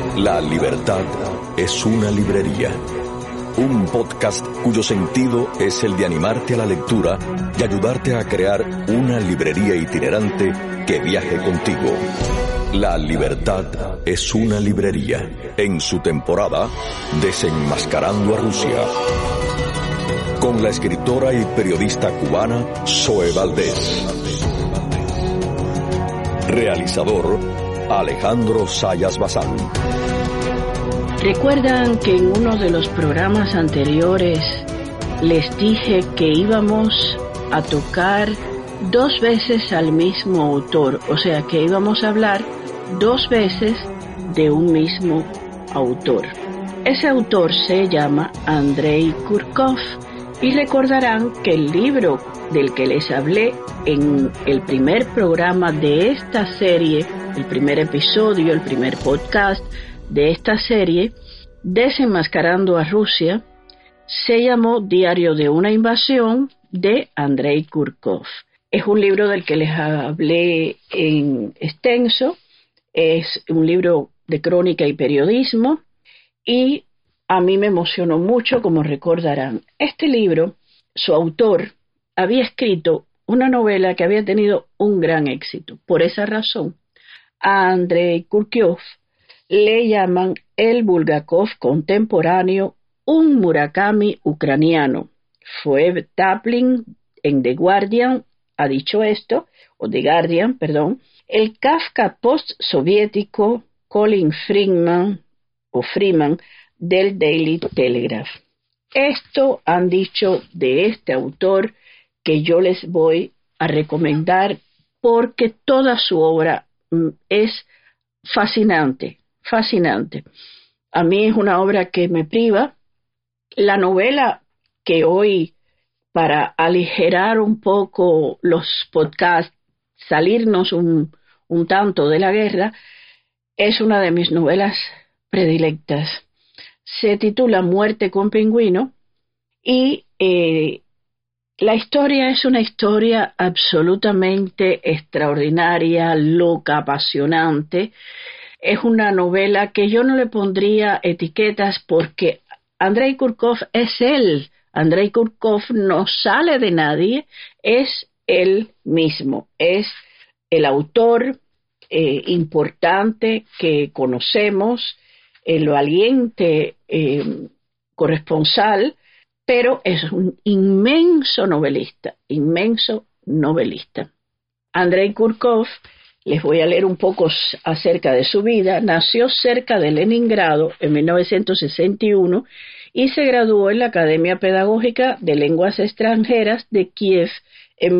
La libertad es una librería. Un podcast cuyo sentido es el de animarte a la lectura y ayudarte a crear una librería itinerante que viaje contigo. La libertad es una librería. En su temporada, Desenmascarando a Rusia. Con la escritora y periodista cubana Zoe Valdés. Realizador Alejandro Zayas Bazán. ¿Recuerdan que en uno de los programas anteriores les dije que íbamos a tocar 2 veces al mismo autor? O sea, que íbamos a hablar 2 veces de un mismo autor. Ese autor se llama Andrei Kurkov y recordarán que el libro del que les hablé en el primer programa de esta serie, el primer episodio, el primer podcast de esta serie, Desenmascarando a Rusia, se llamó Diario de una invasión de Andrei Kurkov. Es un libro del que les hablé en extenso, es un libro de crónica y periodismo y a mí me emocionó mucho, como recordarán. Este libro, su autor había escrito una novela que había tenido un gran éxito. Por esa razón, a Andrei Kurkov le llaman el Bulgakov contemporáneo, un Murakami ucraniano. Phoebe Taplin en The Guardian ha dicho esto, o The Guardian, perdón. El Kafka post-soviético Colin Freeman del Daily Telegraph. Esto han dicho de este autor que yo les voy a recomendar porque toda su obra es fascinante. A mí es una obra que me priva. La novela que hoy, para aligerar un poco los podcasts, salirnos un tanto de la guerra, es una de mis novelas predilectas. Se titula Muerte con pingüino y la historia es una historia absolutamente extraordinaria, loca, apasionante. Es una novela que yo no le pondría etiquetas porque Andrei Kurkov es él. Andrei Kurkov no sale de nadie, es él mismo. Es el autor importante que conocemos, el valiente corresponsal, pero es un inmenso novelista. Andrei Kurkov, les voy a leer un poco acerca de su vida. Nació cerca de Leningrado en 1961 y se graduó en la Academia Pedagógica de Lenguas Extranjeras de Kiev en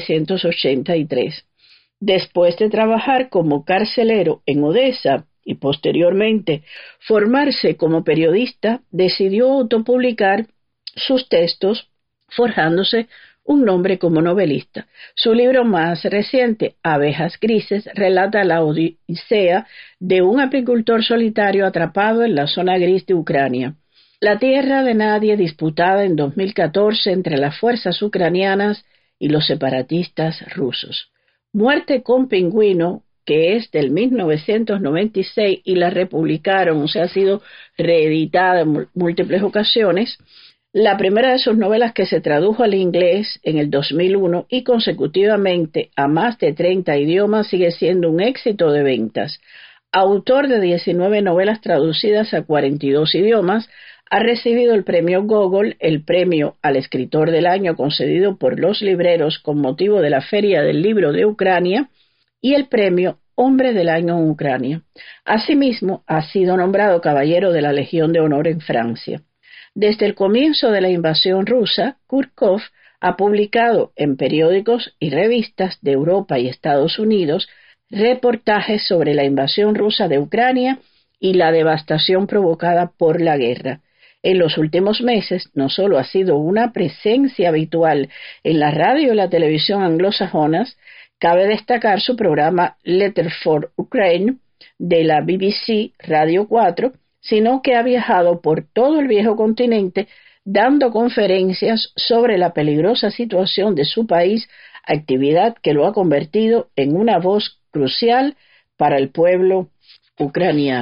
1983. Después de trabajar como carcelero en Odessa y posteriormente formarse como periodista, decidió autopublicar sus textos, forjándose un nombre como novelista. Su libro más reciente, Abejas Grises, relata la odisea de un apicultor solitario atrapado en la zona gris de Ucrania, la tierra de nadie, disputada en 2014 entre las fuerzas ucranianas y los separatistas rusos. Muerte con pingüino, que es del 1996 y la republicaron, o sea, ha sido reeditada en múltiples ocasiones. La primera de sus novelas que se tradujo al inglés en el 2001 y consecutivamente a más de 30 idiomas sigue siendo un éxito de ventas. Autor de 19 novelas traducidas a 42 idiomas, ha recibido el premio Gogol, el premio al escritor del año concedido por los libreros con motivo de la Feria del Libro de Ucrania y el premio Hombre del Año en Ucrania. Asimismo, ha sido nombrado Caballero de la Legión de Honor en Francia. Desde el comienzo de la invasión rusa, Kurkov ha publicado en periódicos y revistas de Europa y Estados Unidos reportajes sobre la invasión rusa de Ucrania y la devastación provocada por la guerra. En los últimos meses no solo ha sido una presencia habitual en la radio y la televisión anglosajonas, cabe destacar su programa Letter for Ukraine de la BBC Radio 4, sino que ha viajado por todo el viejo continente dando conferencias sobre la peligrosa situación de su país, actividad que lo ha convertido en una voz crucial para el pueblo ucraniano.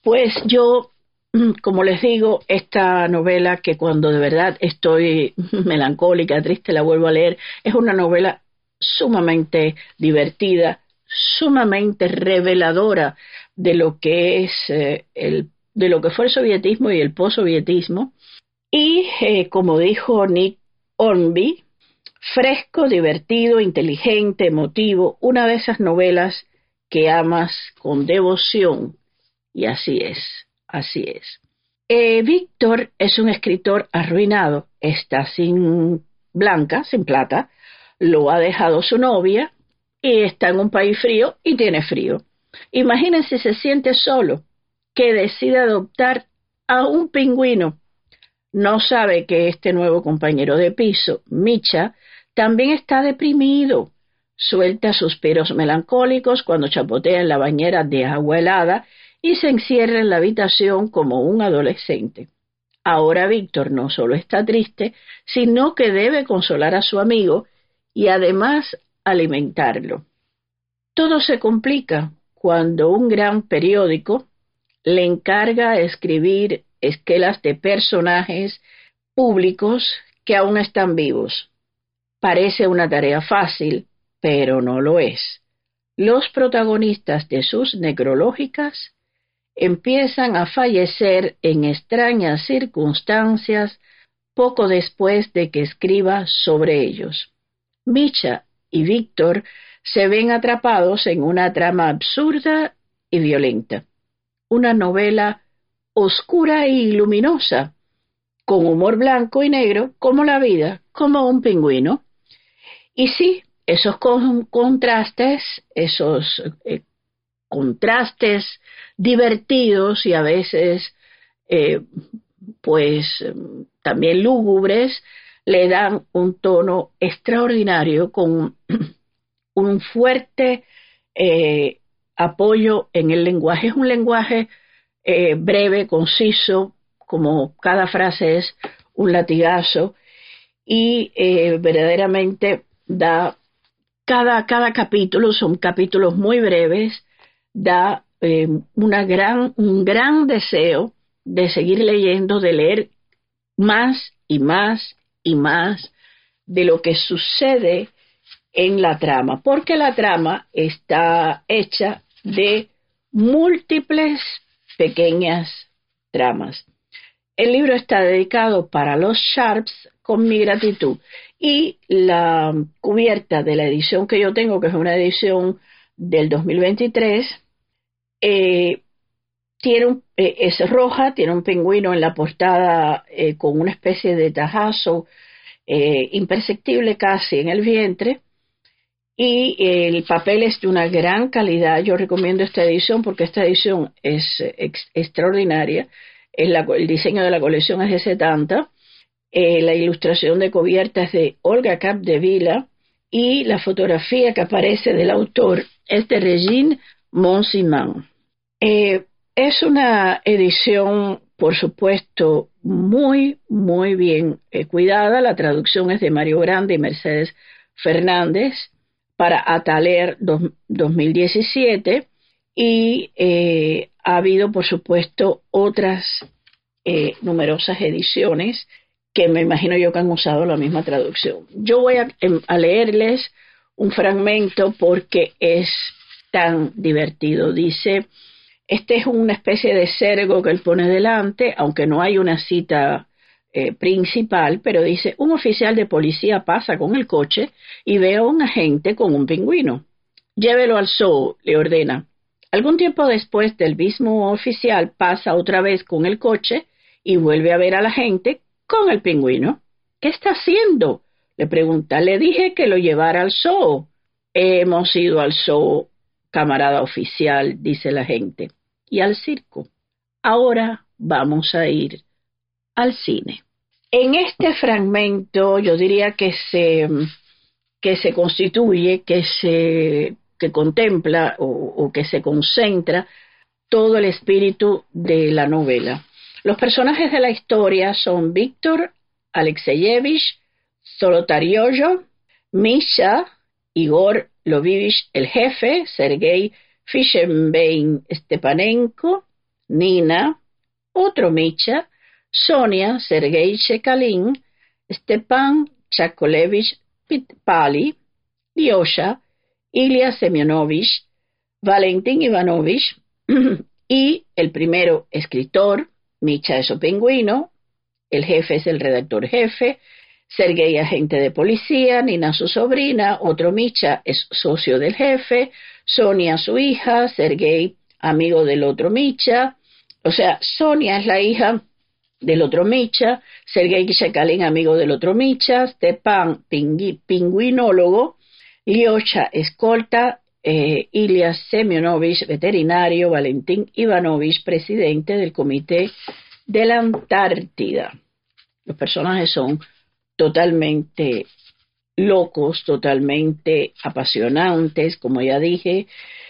Pues yo, como les digo, esta novela que cuando de verdad estoy melancólica, triste, la vuelvo a leer, es una novela sumamente divertida, sumamente reveladora de lo que es de lo que fue el sovietismo y el postsovietismo. Y como dijo Nick Hornby, fresco, divertido, inteligente, emotivo, una de esas novelas que amas con devoción. Y así es, así es. Víctor es un escritor arruinado, está sin blanca, sin plata, lo ha dejado su novia y está en un país frío y tiene frío. Imagínense si se siente solo, que decide adoptar a un pingüino. No sabe que este nuevo compañero de piso, Micha, también está deprimido. Suelta suspiros melancólicos cuando chapotea en la bañera de agua helada y se encierra en la habitación como un adolescente. Ahora Víctor no solo está triste, sino que debe consolar a su amigo y además alimentarlo. Todo se complica cuando un gran periódico le encarga escribir esquelas de personajes públicos que aún están vivos. Parece una tarea fácil, pero no lo es. Los protagonistas de sus necrológicas empiezan a fallecer en extrañas circunstancias poco después de que escriba sobre ellos. Micha y Víctor se ven atrapados en una trama absurda y violenta. Una novela oscura y luminosa, con humor blanco y negro, como la vida, como un pingüino. Y sí, esos contrastes divertidos y a veces también lúgubres le dan un tono extraordinario con un fuerte apoyo en el lenguaje. Es un lenguaje breve, conciso, como cada frase es un latigazo y verdaderamente da cada capítulo, son capítulos muy breves, da un gran deseo de seguir leyendo, de leer más y más y más de lo que sucede en la trama, porque la trama está hecha de múltiples pequeñas tramas. El libro está dedicado para los Sharps con mi gratitud y la cubierta de la edición que yo tengo, que es una edición del 2023, es roja, tiene un pingüino en la portada con una especie de tajazo imperceptible casi en el vientre y el papel es de una gran calidad. Yo recomiendo esta edición porque esta edición es extraordinaria. El diseño de la colección es de 70, la ilustración de cubierta es de Olga Capdevila y la fotografía que aparece del autor es de Regine Monsiman. Es una edición, por supuesto, muy, muy bien cuidada. La traducción es de Mario Grande y Mercedes Fernández para Ataler 2017 y ha habido, por supuesto, otras numerosas ediciones que me imagino yo que han usado la misma traducción. Yo voy a leerles un fragmento porque es tan divertido. Dice, este es una especie de sergo que él pone delante, aunque no hay una cita principal, pero dice, un oficial de policía pasa con el coche y ve a un agente con un pingüino. Llévelo al zoo, le ordena. Algún tiempo después, del mismo oficial pasa otra vez con el coche y vuelve a ver a la gente con el pingüino. ¿Qué está haciendo?, le pregunta. Le dije que lo llevara al zoo. Hemos ido al zoo, camarada oficial, dice la gente, y al circo. Ahora vamos a ir al cine. En este fragmento yo diría que se constituye, que contempla o que se concentra todo el espíritu de la novela. Los personajes de la historia son Víctor Alexeyevich Zolotaryov, Misha, Igor Lovivich el jefe, Sergei Fishenbein Stepanenko, Nina, otro Micha, Sonia, Sergei Chekalin, Stepan Chakolevich Pali, Lyosha, Ilya Semyonovich, Valentín Ivanovich y el primero escritor, Micha es su pingüino, el jefe es el redactor jefe, Sergei agente de policía, Nina su sobrina, otro Micha es socio del jefe, Sonia su hija, Sergei amigo del otro Micha, o sea, Sonia es la hija del otro Micha, Sergei Chekalin amigo del otro Micha, Stepan pingüinólogo, Lyosha escolta, Ilya Semyonovich veterinario, Valentín Ivanovich presidente del Comité de la Antártida. Los personajes son totalmente locos, totalmente apasionantes, como ya dije,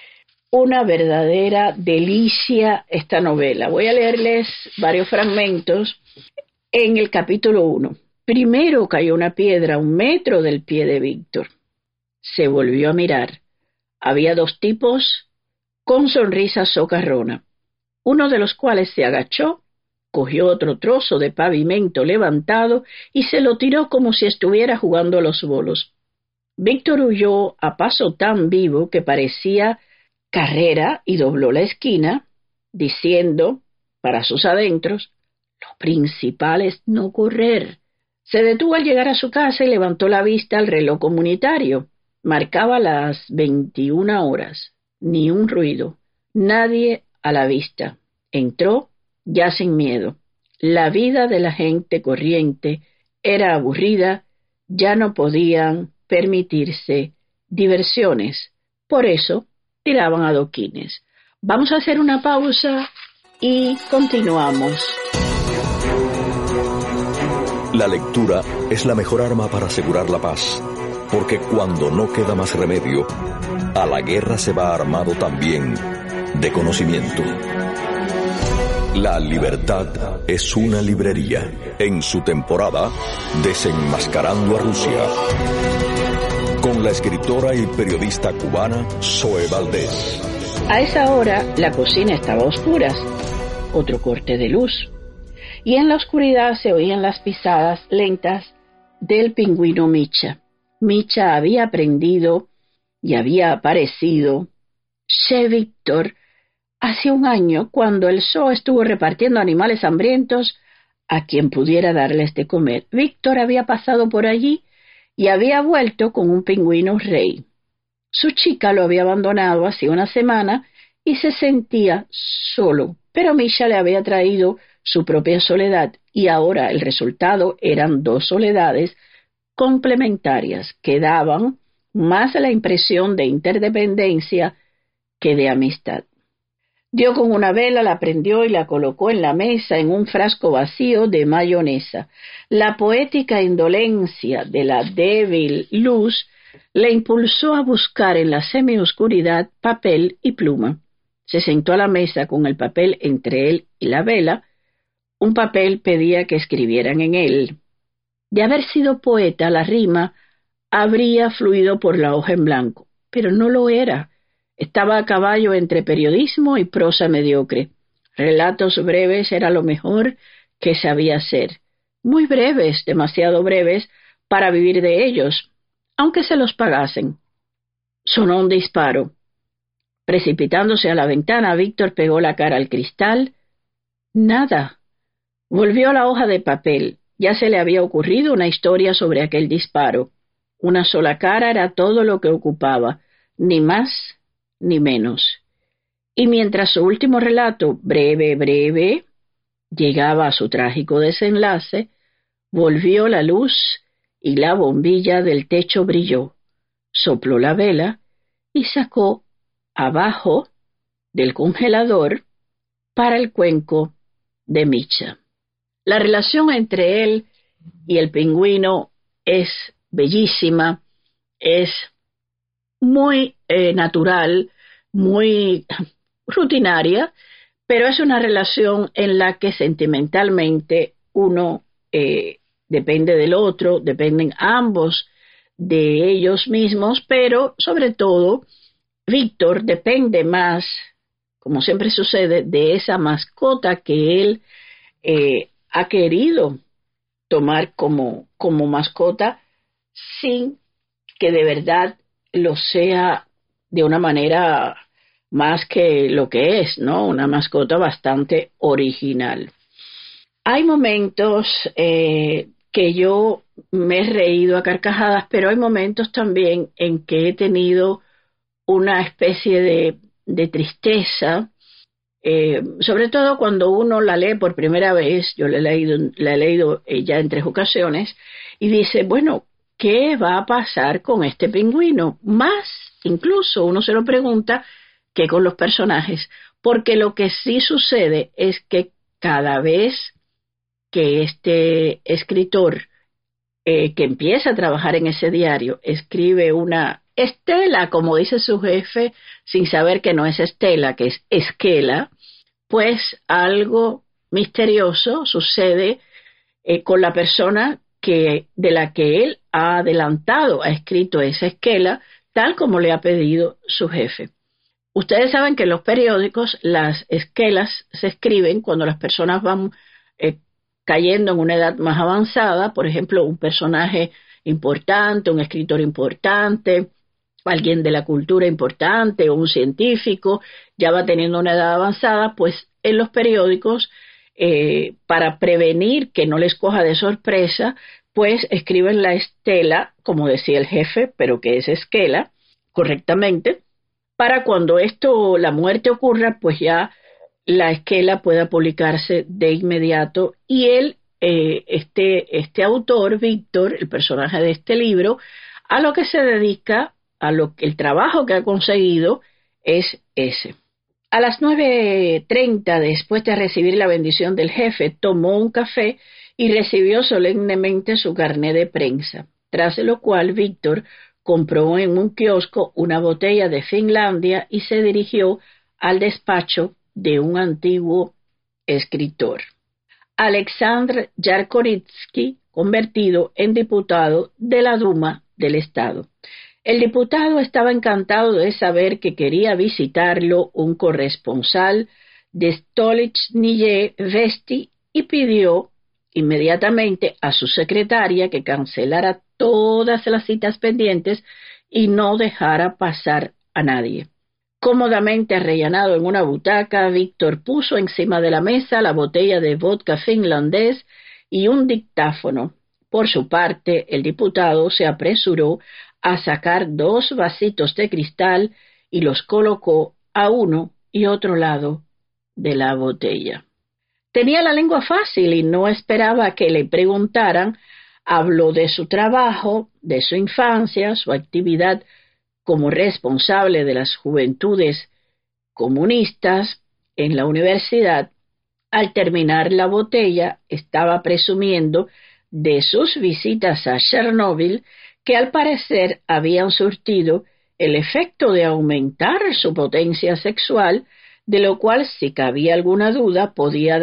una verdadera delicia esta novela. Voy a leerles varios fragmentos en el capítulo 1. Primero cayó una piedra a 1 metro del pie de Víctor. Se volvió a mirar. Había 2 tipos con sonrisa socarrona, uno de los cuales se agachó, cogió otro trozo de pavimento levantado y se lo tiró como si estuviera jugando a los bolos. Víctor huyó a paso tan vivo que parecía carrera y dobló la esquina, diciendo para sus adentros: lo principal es no correr. Se detuvo al llegar a su casa y levantó la vista al reloj comunitario. Marcaba las 21 horas. Ni un ruido. Nadie a la vista. Entró ya sin miedo. La vida de la gente corriente era aburrida. Ya no podían permitirse diversiones. Por eso tiraban adoquines. Vamos a hacer una pausa y continuamos. La lectura es la mejor arma para asegurar la paz, porque cuando no queda más remedio, a la guerra se va armado también de conocimiento. La Libertad es una librería, en su temporada Desenmascarando a Rusia, con la escritora y periodista cubana Zoe Valdés. A esa hora la cocina estaba a oscuras, otro corte de luz, y en la oscuridad se oían las pisadas lentas del pingüino Micha. Micha había aprendido y había aparecido chez Víctor hace 1 año, cuando el zoo estuvo repartiendo animales hambrientos a quien pudiera darles de comer. Víctor había pasado por allí y había vuelto con un pingüino rey. Su chica lo había abandonado hace 1 semana y se sentía solo, pero Micha le había traído su propia soledad y ahora el resultado eran 2 soledades complementarias que daban más la impresión de interdependencia que de amistad. Dio con una vela, la prendió y la colocó en la mesa en un frasco vacío de mayonesa. La poética indolencia de la débil luz le impulsó a buscar en la semioscuridad papel y pluma. Se sentó a la mesa con el papel entre él y la vela. Un papel pedía que escribieran en él. De haber sido poeta, la rima habría fluido por la hoja en blanco, pero no lo era. Estaba a caballo entre periodismo y prosa mediocre. Relatos breves era lo mejor que sabía hacer. Muy breves, demasiado breves para vivir de ellos, aunque se los pagasen. Sonó un disparo. Precipitándose a la ventana, Víctor pegó la cara al cristal. Nada. Volvió a la hoja de papel. Ya se le había ocurrido una historia sobre aquel disparo. Una sola cara era todo lo que ocupaba, ni más ni menos. Y mientras su último relato, breve, llegaba a su trágico desenlace, volvió la luz y la bombilla del techo brilló. Sopló la vela y sacó abajo del congelador para el cuenco de Micha. La relación entre él y el pingüino es bellísima, es muy natural, muy rutinaria, pero es una relación en la que sentimentalmente uno depende del otro, dependen ambos de ellos mismos, pero sobre todo Víctor depende más como siempre sucede, de esa mascota que él ha querido tomar como mascota sin que de verdad lo sea de una manera más que lo que es, ¿no? Una mascota bastante original. Hay momentos que yo me he reído a carcajadas, pero hay momentos también en que he tenido una especie de tristeza, sobre todo cuando uno la lee por primera vez. Yo la he leído ya en 3 ocasiones, y dice, bueno, ¿qué va a pasar con este pingüino? Más, incluso uno se lo pregunta, que con los personajes, porque lo que sí sucede es que cada vez que este escritor que empieza a trabajar en ese diario escribe una Estela, como dice su jefe, sin saber que no es Estela, que es Esquela, pues algo misterioso sucede con la persona de la que él ha escrito esa esquela, tal como le ha pedido su jefe. Ustedes saben que en los periódicos las esquelas se escriben cuando las personas van cayendo en una edad más avanzada, por ejemplo, un personaje importante, un escritor importante, alguien de la cultura importante o un científico, ya va teniendo una edad avanzada, pues en los periódicos, para prevenir que no les coja de sorpresa, pues escriben la estela, como decía el jefe, pero que es esquela, correctamente, para cuando la muerte ocurra, pues ya la esquela pueda publicarse de inmediato. Y él, este autor, Víctor, el personaje de este libro, a lo que se dedica, el trabajo que ha conseguido es ese. A las 9:30, después de recibir la bendición del jefe, tomó un café y recibió solemnemente su carnet de prensa, tras lo cual Víctor compró en un kiosco una botella de Finlandia y se dirigió al despacho de un antiguo escritor, Alexandr Yarkoritsky, convertido en diputado de la Duma del Estado. El diputado estaba encantado de saber que quería visitarlo un corresponsal de Stolichnaya Vesti y pidió inmediatamente a su secretaria que cancelara todas las citas pendientes y no dejara pasar a nadie. Cómodamente arrellanado en una butaca, Víctor puso encima de la mesa la botella de vodka finlandés y un dictáfono. Por su parte, el diputado se apresuró a sacar 2 vasitos de cristal y los colocó a uno y otro lado de la botella. Tenía la lengua fácil y no esperaba que le preguntaran. Habló de su trabajo, de su infancia, su actividad como responsable de las juventudes comunistas en la universidad. Al terminar la botella, estaba presumiendo de sus visitas a Chernóbil, que al parecer habían surtido el efecto de aumentar su potencia sexual, de lo cual, si cabía alguna duda, podían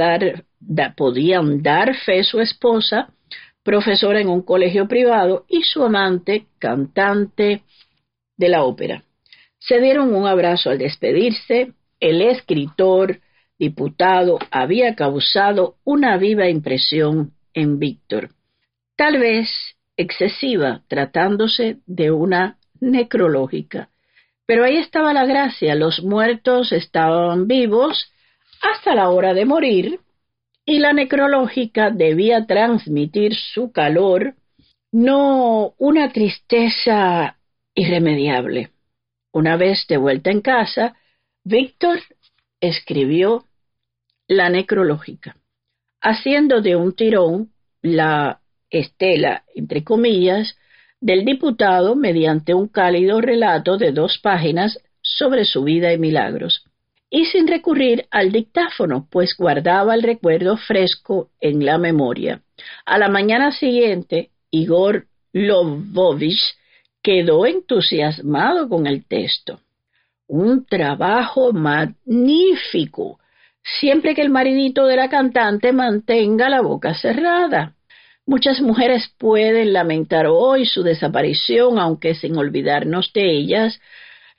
dar fe su esposa, profesora en un colegio privado, y su amante, cantante de la ópera. Se dieron un abrazo al despedirse. El escritor, diputado, había causado una viva impresión en Víctor, tal vez excesiva, tratándose de una necrológica. Pero ahí estaba la gracia: los muertos estaban vivos hasta la hora de morir, y la necrológica debía transmitir su calor, no una tristeza irremediable. Una vez de vuelta en casa, Víctor escribió la necrológica, haciendo de un tirón la estela, entre comillas, del diputado mediante un cálido relato de 2 páginas sobre su vida y milagros, y sin recurrir al dictáfono, pues guardaba el recuerdo fresco en la memoria. A la mañana siguiente, Igor Lvovich quedó entusiasmado con el texto. Un trabajo magnífico, siempre que el maridito de la cantante mantenga la boca cerrada. Muchas mujeres pueden lamentar hoy su desaparición, aunque sin olvidarnos de ellas,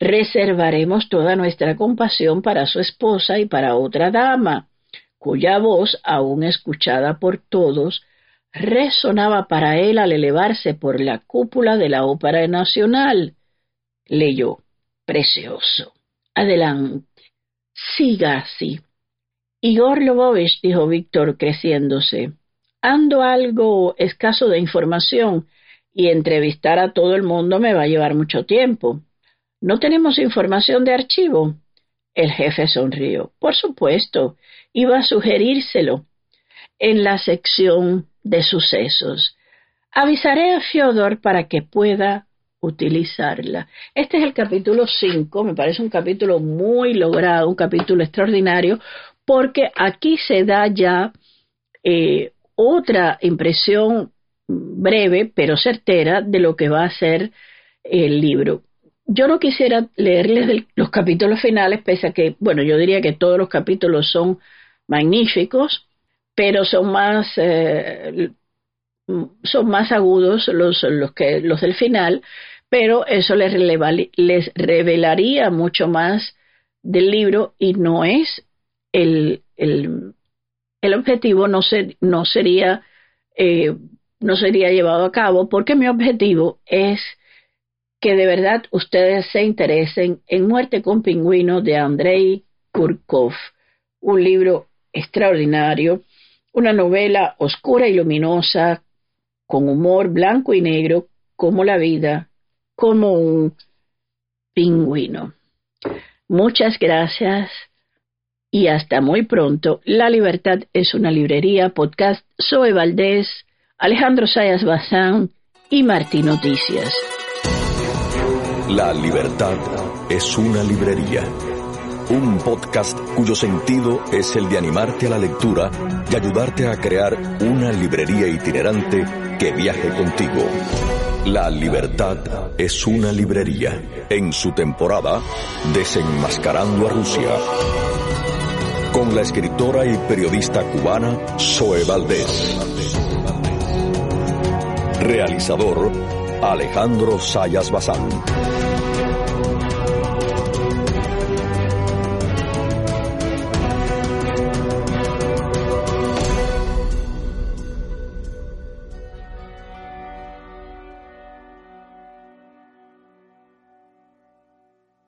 reservaremos toda nuestra compasión para su esposa y para otra dama, cuya voz, aún escuchada por todos, resonaba para él al elevarse por la cúpula de la Ópera Nacional. Leyó: precioso. Adelante. Siga así. Igor Lvovich, dijo Víctor, creciéndose, ando algo escaso de información y entrevistar a todo el mundo me va a llevar mucho tiempo. ¿No tenemos información de archivo? El jefe sonrió. Por supuesto, iba a sugerírselo. En la sección de sucesos. Avisaré a Fyodor para que pueda utilizarla. Este es el capítulo 5, me parece un capítulo muy logrado, un capítulo extraordinario, porque aquí se da ya otra impresión breve pero certera de lo que va a ser el libro. Yo no quisiera leerles los capítulos finales, pese a que, bueno, yo diría que todos los capítulos son magníficos, pero son más agudos los del final, pero eso les revelaría mucho más del libro y no es el objetivo, no sería llevado a cabo, porque mi objetivo es que de verdad ustedes se interesen en Muerte con Pingüinos de Andrei Kurkov, un libro extraordinario, una novela oscura y luminosa, con humor blanco y negro, como la vida, como un pingüino. Muchas gracias y hasta muy pronto. La Libertad es una librería, podcast, Zoe Valdés, Alejandro Sayas Bazán y Martín Noticias. La Libertad es una librería. Un podcast cuyo sentido es el de animarte a la lectura y ayudarte a crear una librería itinerante que viaje contigo. La Libertad es una librería. En su temporada, Desenmascarando a Rusia. Con la escritora y periodista cubana Zoe Valdés. Realizador, Alejandro Sayas Bazán.